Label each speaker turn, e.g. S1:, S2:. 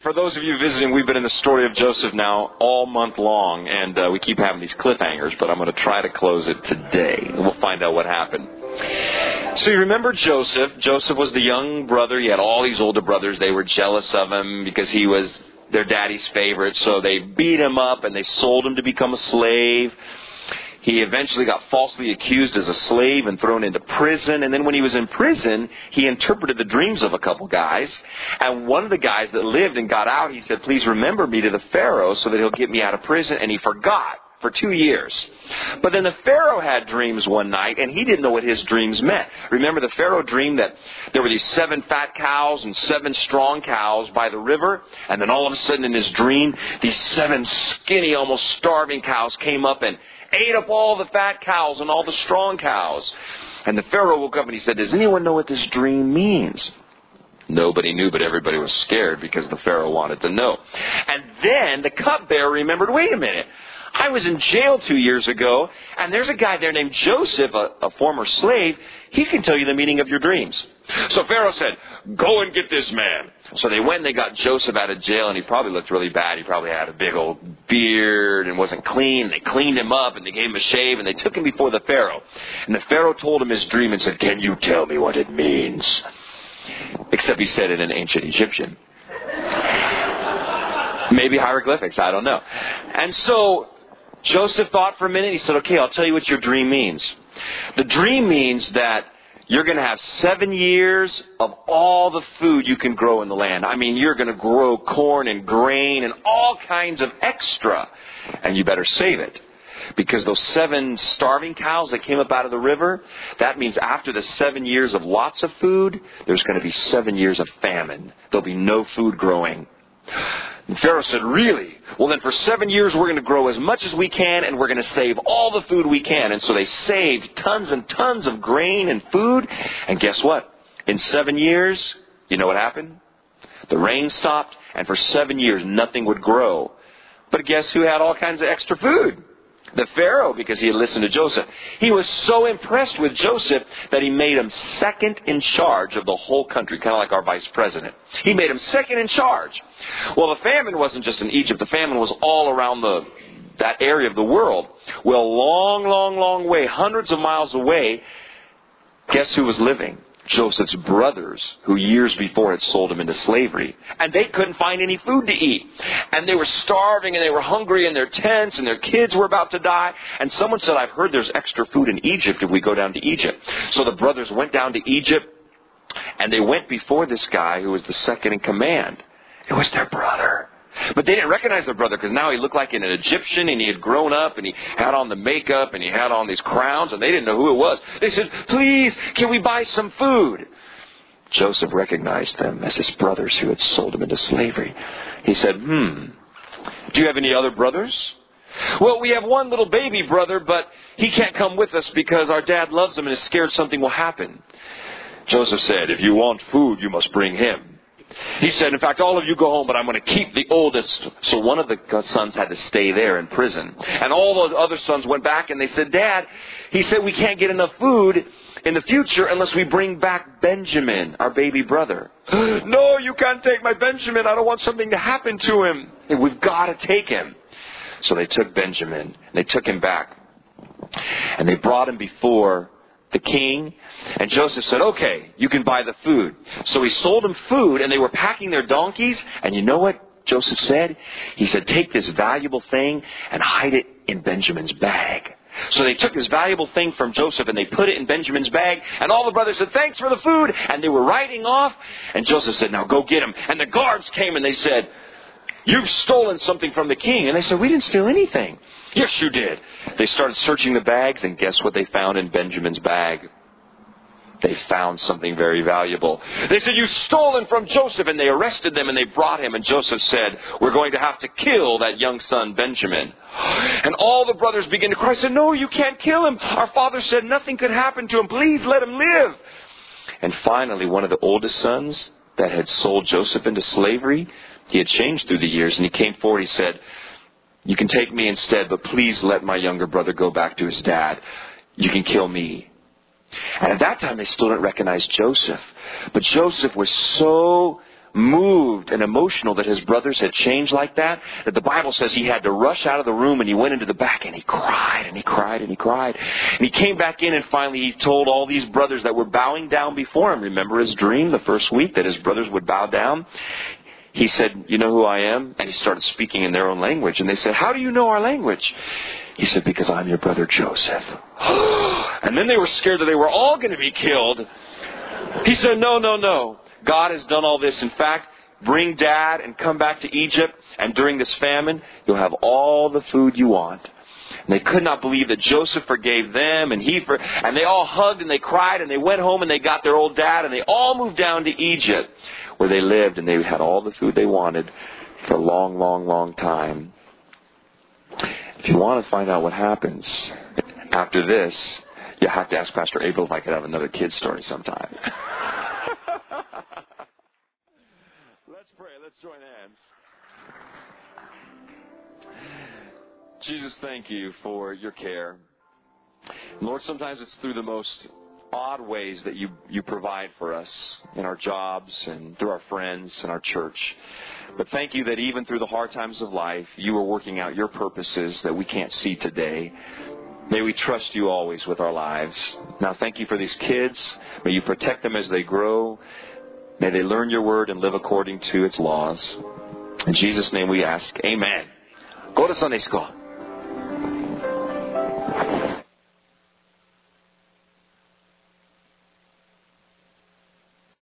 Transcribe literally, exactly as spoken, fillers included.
S1: For those of you visiting, we've been in the story of Joseph now all month long, and uh, we keep having these cliffhangers, but I'm going to try to close it today, and we'll find out what happened. So you remember Joseph. Joseph was the young brother. He had all these older brothers. They were jealous of him because he was their daddy's favorite, so they beat him up, and they sold him to become a slave. He eventually got falsely accused as a slave and thrown into prison. And then when he was in prison, he interpreted the dreams of a couple guys. And one of the guys that lived and got out, he said, please remember me to the Pharaoh so that he'll get me out of prison. And he forgot for two years. But then the Pharaoh had dreams one night, and he didn't know what his dreams meant. Remember, the Pharaoh dreamed that there were these seven fat cows and seven strong cows by the river. And then all of a sudden in his dream, these seven skinny, almost starving cows came up and ate up all the fat cows and all the strong cows. And the Pharaoh woke up and he said, does anyone know what this dream means? Nobody knew, but everybody was scared because the Pharaoh wanted to know. And then the cupbearer remembered, wait a minute, I was in jail two years ago, and there's a guy there named Joseph, a, a former slave. He can tell you the meaning of your dreams. So Pharaoh said, go and get this man. So they went and they got Joseph out of jail, and he probably looked really bad. He probably had a big old beard and wasn't clean. They cleaned him up, and they gave him a shave, and they took him before the Pharaoh. And the Pharaoh told him his dream and said, can you tell me what it means? Except he said it in ancient Egyptian. Maybe hieroglyphics, I don't know. And so Joseph thought for a minute. He said, okay, I'll tell you what your dream means. The dream means that you're going to have seven years of all the food you can grow in the land. I mean, you're going to grow corn and grain and all kinds of extra. And you better save it. Because those seven starving cows that came up out of the river, that means after the seven years of lots of food, there's going to be seven years of famine. There'll be no food growing. And Pharaoh said, really? Well, then for seven years we're going to grow as much as we can, and we're going to save all the food we can. And so they saved tons and tons of grain and food. And guess what? In seven years, you know what happened? The rain stopped, and for seven years nothing would grow. But guess who had all kinds of extra food? The Pharaoh, because he had listened to Joseph. He was so impressed with Joseph that he made him second in charge of the whole country, kind of like our vice president. He made him second in charge. Well, the famine wasn't just in Egypt. The famine was all around the that area of the world. Well, long, long, long way, hundreds of miles away, guess who was living? Joseph's brothers, who years before had sold him into slavery. And they couldn't find any food to eat. And they were starving and they were hungry in their tents and their kids were about to die. And someone said, I've heard there's extra food in Egypt if we go down to Egypt. So the brothers went down to Egypt and they went before this guy who was the second in command. It was their brother. But they didn't recognize their brother because now he looked like an Egyptian and he had grown up and he had on the makeup and he had on these crowns and they didn't know who it was. They said, please, can we buy some food? Joseph recognized them as his brothers who had sold him into slavery. He said, hmm, do you have any other brothers? Well, we have one little baby brother, but he can't come with us because our dad loves him and is scared something will happen. Joseph said, if you want food, you must bring him. He said, in fact, all of you go home, but I'm going to keep the oldest. So one of the sons had to stay there in prison. And all the other sons went back and they said, Dad, he said we can't get enough food in the future unless we bring back Benjamin, our baby brother. No, you can't take my Benjamin. I don't want something to happen to him. And we've got to take him. So they took Benjamin. And they took him back. And they brought him before the king. And Joseph said, okay, you can buy the food. So he sold them food and they were packing their donkeys. And you know what Joseph said? He said, take this valuable thing and hide it in Benjamin's bag. So they took this valuable thing from Joseph and they put it in Benjamin's bag. And all the brothers said, thanks for the food. And they were riding off. And Joseph said, now go get him. And the guards came and they said, you've stolen something from the king. And they said, we didn't steal anything. Yes, you did. They started searching the bags, and guess what they found in Benjamin's bag? They found something very valuable. They said, you've stolen from Joseph, and they arrested them, and they brought him. And Joseph said, we're going to have to kill that young son, Benjamin. And all the brothers began to cry, said, no, you can't kill him. Our father said nothing could happen to him. Please let him live. And finally, one of the oldest sons that had sold Joseph into slavery, he had changed through the years, and he came forward. He said, you can take me instead, but please let my younger brother go back to his dad. You can kill me. And at that time, they still didn't recognize Joseph. But Joseph was so moved and emotional that his brothers had changed like that, that the Bible says he had to rush out of the room and he went into the back and he cried and he cried and he cried. And he came back in and finally he told all these brothers that were bowing down before him. Remember his dream the first week that his brothers would bow down? He said, you know who I am? And he started speaking in their own language. And they said, how do you know our language? He said, because I'm your brother Joseph. And then they were scared that they were all going to be killed. He said, no, no, no. God has done all this. In fact, bring Dad and come back to Egypt. And during this famine, you'll have all the food you want. And they could not believe that Joseph forgave them. And he for, and they all hugged and they cried. And they went home and they got their old dad. And they all moved down to Egypt where they lived. And they had all the food they wanted for a long, long, long time. If you want to find out what happens after this, you have to ask Pastor Abel if I could have another kid's story sometime. Let's pray. Let's join hands. Jesus, thank you for your care. Lord, sometimes it's through the most odd ways that you, you provide for us in our jobs and through our friends and our church. But thank you that even through the hard times of life, you are working out your purposes that we can't see today. May we trust you always with our lives. Now thank you for these kids. May you protect them as they grow. May they learn your word and live according to its laws. In Jesus' name we ask, amen. Go to Sunday school.